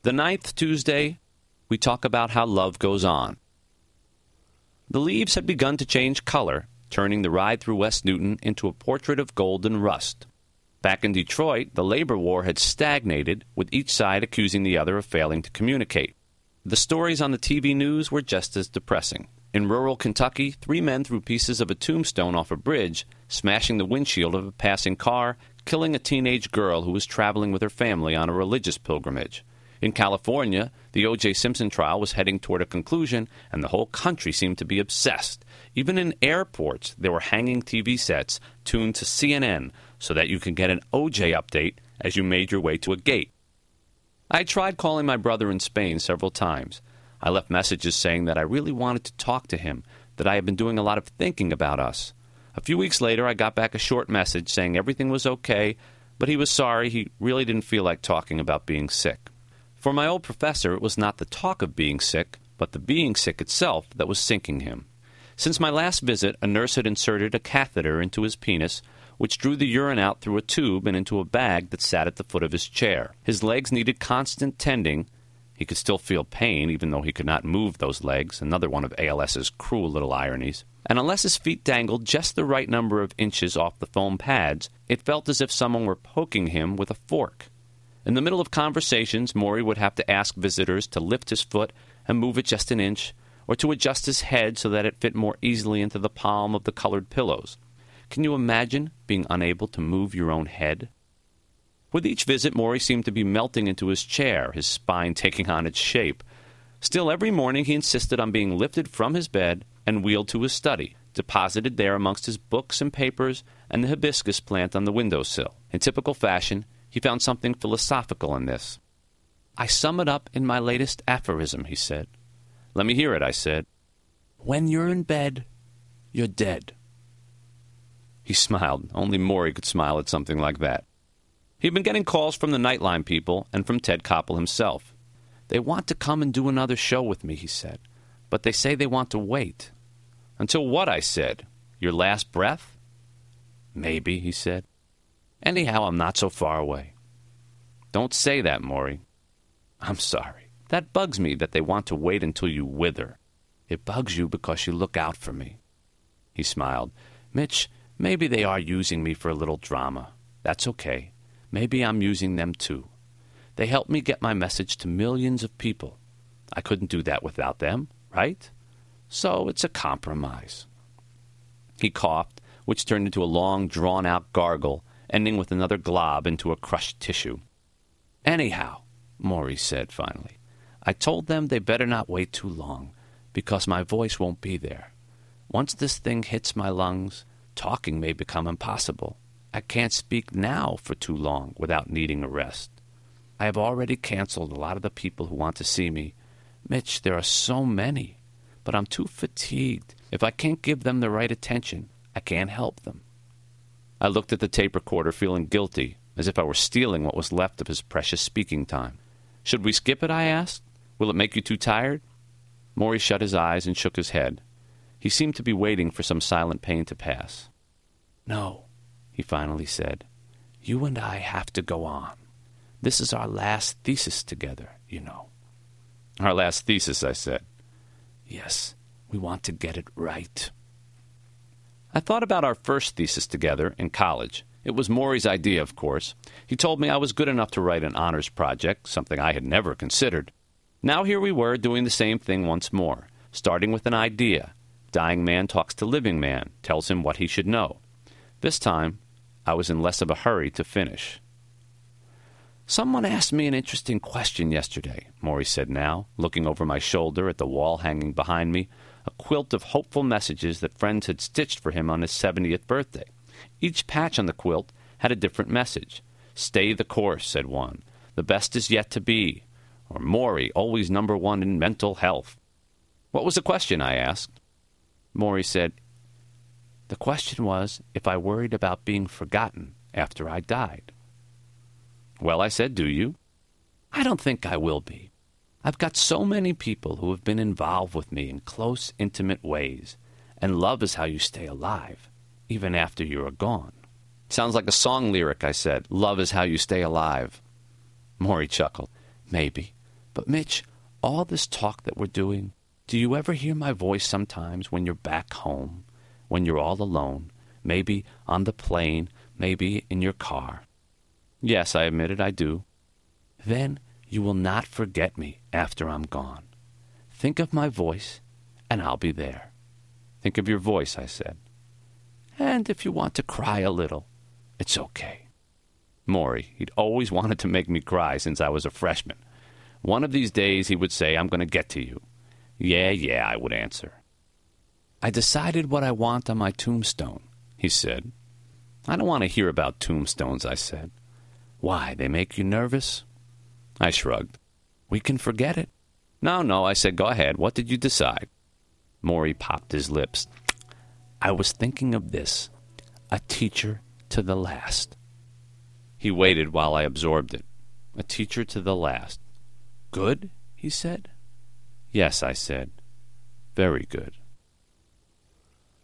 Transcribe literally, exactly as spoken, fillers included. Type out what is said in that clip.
The ninth Tuesday, we talk about how love goes on. The leaves had begun to change color, turning the ride through West Newton into a portrait of golden rust. Back in Detroit, the labor war had stagnated, with each side accusing the other of failing to communicate. The stories on the T V news were just as depressing. In rural Kentucky, three men threw pieces of a tombstone off a bridge, smashing the windshield of a passing car, killing a teenage girl who was traveling with her family on a religious pilgrimage. In California, the O J Simpson trial was heading toward a conclusion, and the whole country seemed to be obsessed. Even in airports, there were hanging T V sets tuned to C N N so that you could get an O J update as you made your way to a gate. I tried calling my brother in Spain several times. I left messages saying that I really wanted to talk to him, that I had been doing a lot of thinking about us. A few weeks later, I got back a short message saying everything was okay, but he was sorry. He really didn't feel like talking about being sick. For my old professor, it was not the talk of being sick, but the being sick itself that was sinking him. Since my last visit, a nurse had inserted a catheter into his penis, which drew the urine out through a tube and into a bag that sat at the foot of his chair. His legs needed constant tending. He could still feel pain, even though he could not move those legs, another one of ALS's cruel little ironies. And unless his feet dangled just the right number of inches off the foam pads, it felt as if someone were poking him with a fork. In the middle of conversations, Maury would have to ask visitors to lift his foot and move it just an inch, or to adjust his head so that it fit more easily into the palm of the colored pillows. Can you imagine being unable to move your own head? With each visit, Maury seemed to be melting into his chair, his spine taking on its shape. Still, every morning he insisted on being lifted from his bed and wheeled to his study, deposited there amongst his books and papers and the hibiscus plant on the windowsill. In typical fashion, he found something philosophical in this. "I sum it up in my latest aphorism," he said. "Let me hear it," I said. "When you're in bed, you're dead." He smiled. Only Maury could smile at something like that. He'd been getting calls from the Nightline people and from Ted Koppel himself. "They want to come and do another show with me," he said, "but they say they want to wait." "Until what?" I said. "Your last breath?" "Maybe," he said. "Anyhow, I'm not so far away." "Don't say that, Maury." "I'm sorry. That bugs me that they want to wait until you wither. It bugs you because you look out for me." He smiled. "Mitch, maybe they are using me for a little drama. That's okay. Maybe I'm using them too. They help me get my message to millions of people. I couldn't do that without them, right? So it's a compromise." He coughed, which turned into a long, drawn-out gargle, ending with another glob into a crushed tissue. "Anyhow," Maury said finally, "I told them they better not wait too long, because my voice won't be there. Once this thing hits my lungs, talking may become impossible. I can't speak now for too long without needing a rest. I have already canceled a lot of the people who want to see me. Mitch, there are so many, but I'm too fatigued. If I can't give them the right attention, I can't help them." I looked at the tape recorder, feeling guilty, as if I were stealing what was left of his precious speaking time. "Should we skip it?" I asked. "Will it make you too tired?" Maury shut his eyes and shook his head. He seemed to be waiting for some silent pain to pass. "No," he finally said. "You and I have to go on. This is our last thesis together, you know." "Our last thesis," I said. "Yes, we want to get it right." I thought about our first thesis together in college. It was Maury's idea, of course. He told me I was good enough to write an honors project, something I had never considered. Now here we were doing the same thing once more, starting with an idea. Dying man talks to living man, tells him what he should know. This time, I was in less of a hurry to finish. "Someone asked me an interesting question yesterday," Maury said now, looking over my shoulder at the wall hanging behind me, a quilt of hopeful messages that friends had stitched for him on his seventieth birthday. Each patch on the quilt had a different message. "Stay the course," said one. "The best is yet to be." Or "Maury, always number one in mental health." "What was the question?" I asked. Maury said, "The question was if I worried about being forgotten after I died." "Well," I said, "do you?" "I don't think I will be. I've got so many people who have been involved with me in close, intimate ways, and love is how you stay alive, even after you are gone." "Sounds like a song lyric," I said. "Love is how you stay alive." Maury chuckled. "Maybe, But, Mitch, all this talk that we're doing, do you ever hear my voice sometimes when you're back home, when you're all alone, maybe on the plane, maybe in your car? Yes, I admitted, I do. Then you will not forget me after I'm gone. Think of my voice, and I'll be there. Think of your voice, I said. And if you want to cry a little, it's okay. Maury, he'd always wanted to make me cry since I was a freshman. One of these days he would say, I'm going to get to you. Yeah, yeah, I would answer. I decided what I want on my tombstone, he said. I don't want to hear about tombstones, I said. Why, they make you nervous? I shrugged. We can forget it. No, no, I said, go ahead. What did you decide? Maury popped his lips. I was thinking of this, a teacher to the last. He waited while I absorbed it. A teacher to the last. Good, he said. Yes, I said. Very good.